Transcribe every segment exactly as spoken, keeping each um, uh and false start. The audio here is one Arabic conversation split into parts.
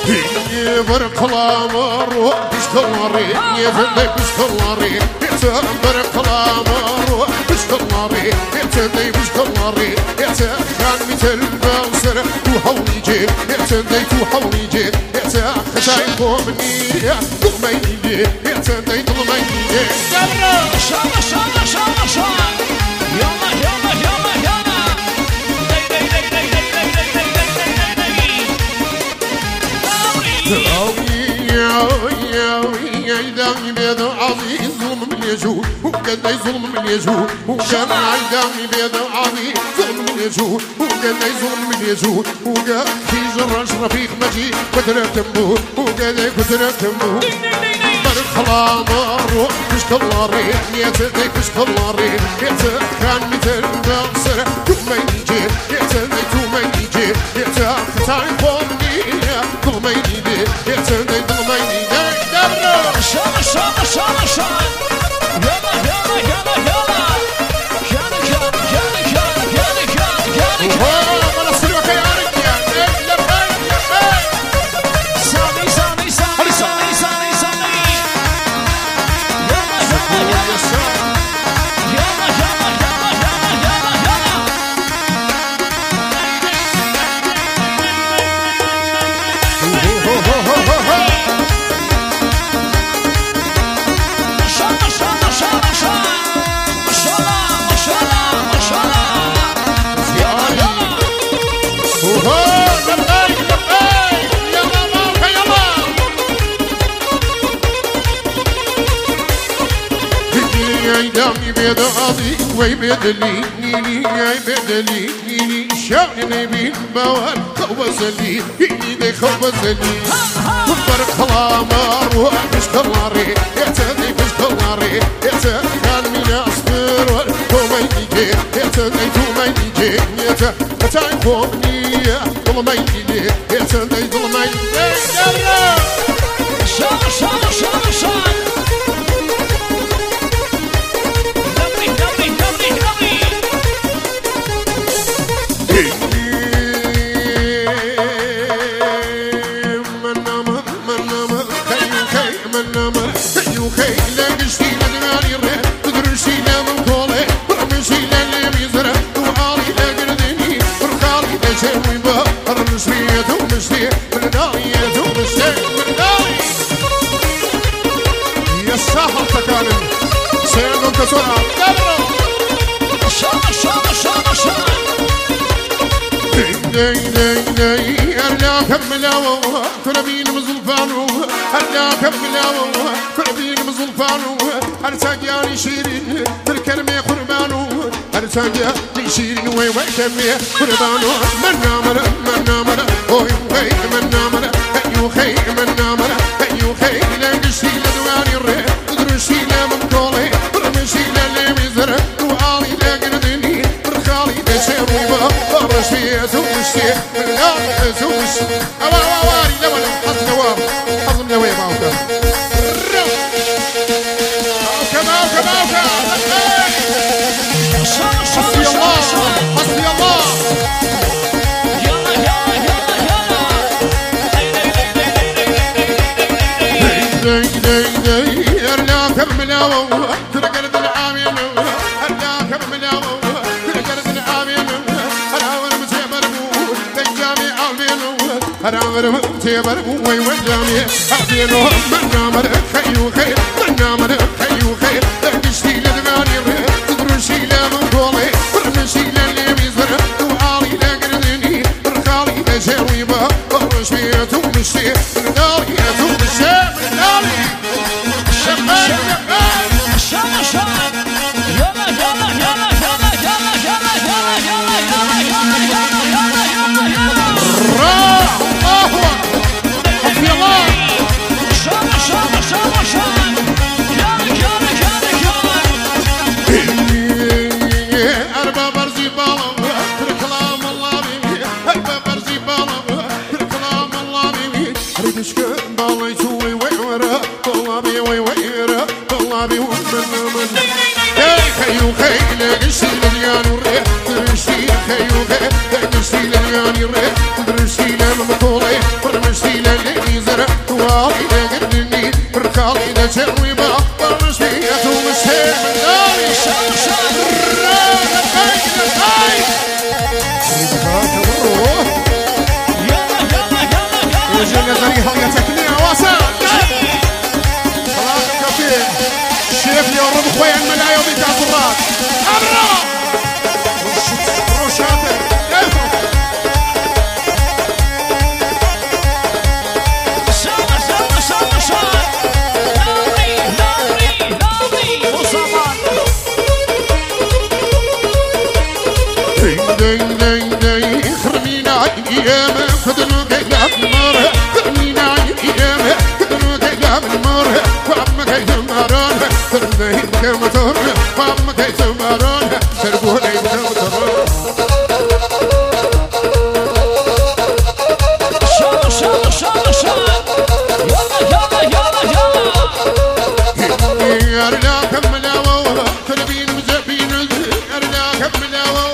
برق الامر بشكلاري يفدي بشكلاري برق الامر بشكلاري يتدي بشكلاري كان مثل البصر وحوليجي يتدي وحوليجي يتخشايكو مني ضميني يتدي ضميني يلا شالا شالا شالا شالا يلا يلا يلا يلا دي دي دي دي دي دي دي عيداني بيض عظيم ظلم من يجوه وقد ظلم من يجوه وكان عيداني بيض عظيم ظلم من يجوه وقد ظلم من يجوه وقد في جرش رفيق مجيء كتر تمه وقد كتر تمه برق الامر بشكلاري يتدي بشكلاري كان مثل بصر توميجي يتدي توميجي يتختاي فومني ضميني يتدي ضميني شالا شالا شالا شالا يلا يلا يلا يلا كان كان كان كان كان كان كان انا سلوك يا رجال يا بي يا بي سامي سامي سامي سامي سامي سامي يلا يلا يلا يلا يلا يلا يلا عيداني بيض عظيم ويبدلي نيني يبدلي نيني شاغني بين بوال خوزلي يدي خوزلي برق الامر وبشكلاري يتدي بشكلاري يتدي كان من اصبر توميجي يتدي توميجي يتدي فوقني ظلميني يتدي ظلميني شالا شالا شالا شالا شالا شالا شالا شالا داي داي داي أرجع كملاو كربين مزلفانو أرجع كملاو كربين مزلفانو أرساجاني شيرين تركرمي قربانو أرساجاني شيرين وي وي كمي قربانو من نامر من نامر أوي وي من نامر أيو خي من نامر أيو خي لا قشي لدواني الري درشي لا من طولي رمشي لا اللي مزر وعالي لا قردني برخالي لا شيروبا برشي زوجي لا زوجي أوا أوا واري لا ولا حظ نوام حظ نوام أوكا أوكا أوكا أوكا حسبي الله حسبي الله يلا يلا يلا يلا داي داي داي أرنا كملاو ترقلت العامين أرنا كملاو ترقلت العامين أراور متبرمو تجامي عالمين أراور متبرمو وي وجامي عالمين من نامر خيو خير من نامر خيو خير تهدشتي لدغاني ري تدرشي لمن قولي برمشي للي ميزر وعالي لقردني برخالي لجاوي با برشي تومشي ناري تومشي ناري شمال شالا شالا يلا يلا يلا يلا يلا يلا يلا يلا يلا يلا يلا يلا راح الله حسبي الله شالا شالا شالا شالا يلا يلا يلا يلا أربع برزي بالا كلام الله بيبي أربع برزي بالا كلام الله بيبي ردشك بالا يسوي ويورا الله بي ويورا الله بي ومن من خيو خيل نشي لليان وري نشي خيو خيل نشي لليان وري نشي لمن طولي ونشي للي برخالي لقرني برخالي لجوي بطل شبيت ومسهر من داري شام شام لبيك لبيك يلا يلا يلا يلا يجينا زريها يا تكليها واسع خلاص كفيل الشيف يقرب خويا الملاية وبيت عبرات أبرا روشاتك دين دين دين خرمينا ايام خدنو قلاب المر خرمينا ايام خدنو قلاب المر وعمك يتمرون ترمين كمتر وعمك يتمرون تربون يتمرون شام شام شام شام يلا يلا يلا يلا ارلا كملاوه تربين مزبين ارلا كملاوه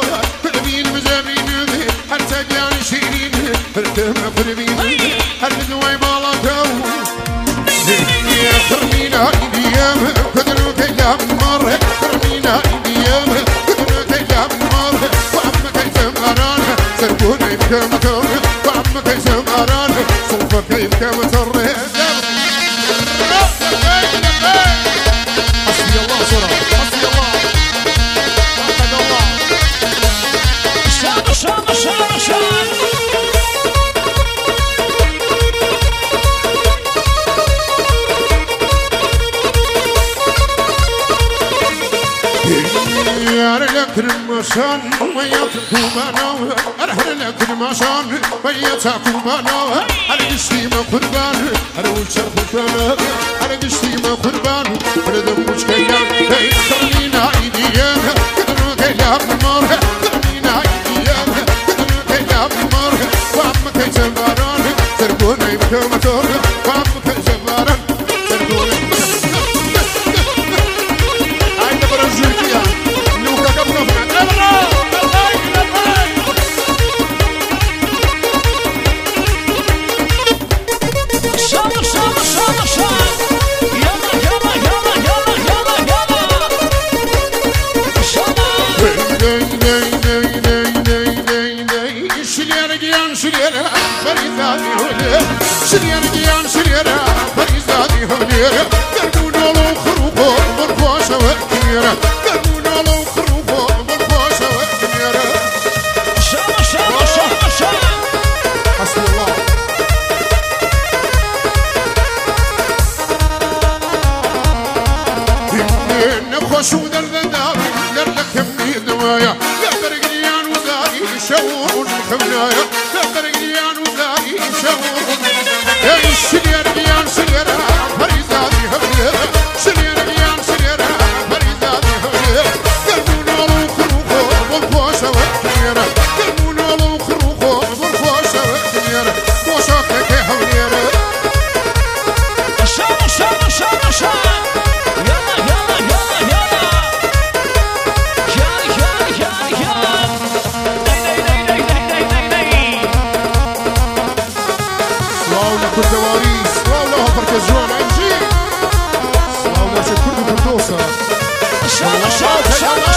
حتى جاني شيرين فرتم قربين هالدواي بالاتو يا خرمينا ايديام قدروا كلام مر خرمينا ايديام قدروا كلام مر وعمك يتمران سرقونا يبكى متر وعمك يتمران صوفك يبكى متر حسبي الله صراحة حسبي الله وحد الله شام شام شام شام لك المشان وياكم انا ارحل لك المشان وياكم انا ارقشتي ما قربان اروج شرفتنا ارقشتي ما قربان ردم مش كيان خلينا ايديام قدروا كيان مر خلينا ايديام قدروا كيان مر وعمك يتمران تربونا يبكى متر وعمك يتمران تربونا عند برزيليا شريرة فريزادي هولير شريرة ديان شريرة فريزادي هولير قلبونا لو خروقو بالخوشة وكبيرة قلبونا لو خروقو بالخوشة وكبيرة شام شام شام شام حسبي الله نخشو درداب لرلك كمي دوايا يقدر قليان وزاري شعور الخمنايا يقدر قليان وزاري شعور يا الشرير قليان شريرة فريزادي هبليرة شرير قليان شريرة فريزادي هبليرة قلبونا لو خروقو بالخوشة وكبيرة قلبونا لو خروقو بالخوشة وكبيرة خوشاتك هبليرة شام شام شام شام كل دواريس والله بركز جوان عجيب والله شكرا بردوسة شام شام شام